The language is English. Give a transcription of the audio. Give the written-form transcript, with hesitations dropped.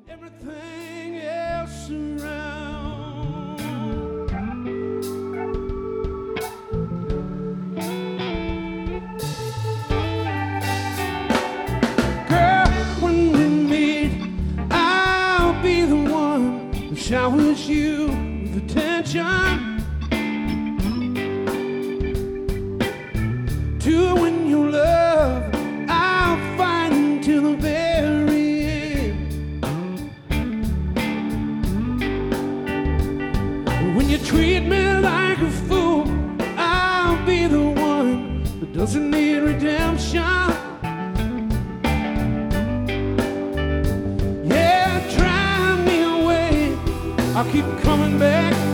everything else around. Girl, when we meet, I'll be the one who showers you with attention. To win your love, I'll fight until the very end. When you treat me like a fool, I'll be the one that doesn't need redemption. Yeah, drive me away, I'll keep coming back.